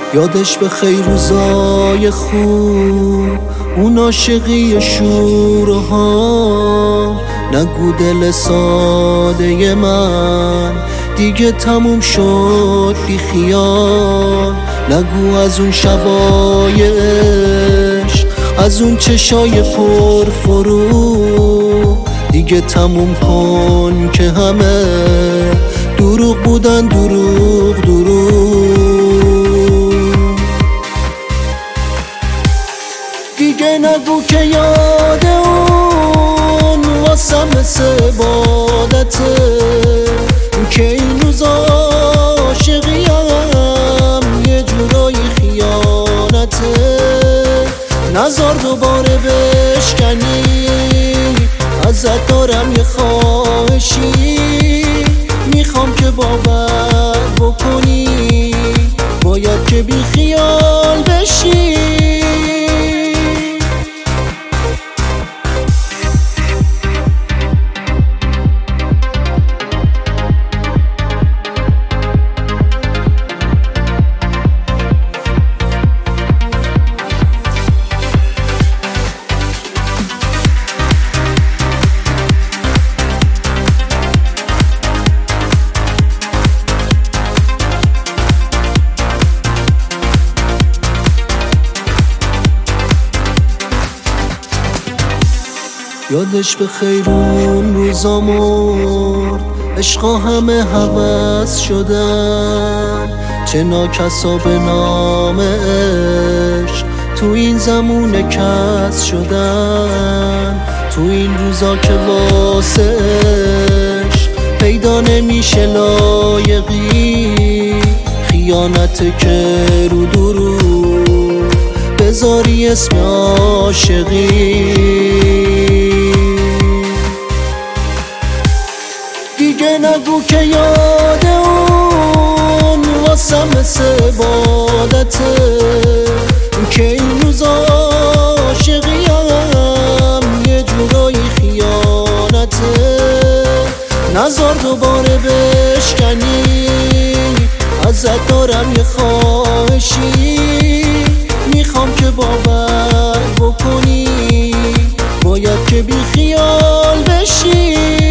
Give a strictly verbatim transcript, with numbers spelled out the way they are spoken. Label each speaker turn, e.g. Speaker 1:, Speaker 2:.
Speaker 1: یادش به خیر روزای خوب، اون عاشقی شورها. نگو دل ساده من دیگه تموم شد بی خیال. نگو از اون شبای عشق، از اون چشای پر فرو دیگه تموم کن که همه دروغ بودن، دروغ دروغ. دیگه نگو که یاد اون واسم مثل عبادته، که این روز عاشقیم یه جورایی خیانته. نزار دوباره بشکنی، ازت دارم یه خواهشی، میخوام که باور بکنی، باید که بی خیال بشی. یادش به خیر اون روزا مرد، عشقا همه هوس شدن. چه ناکسا به نام عشق تو این زمونه کس شدن. تو این روزا که واسه عشق پیدا نمیشه لایقی، خیانت که رو درو بذاری اسم عاشقی. دیگه نگو که یاد اون واسم مثل عبادته، که این روز عاشقیم یه جورایی خیانته. نزار دوباره بشکنی، ازت دارم یه خواهشی، میخوام که باور بکنی، باید که بی خیال بشی.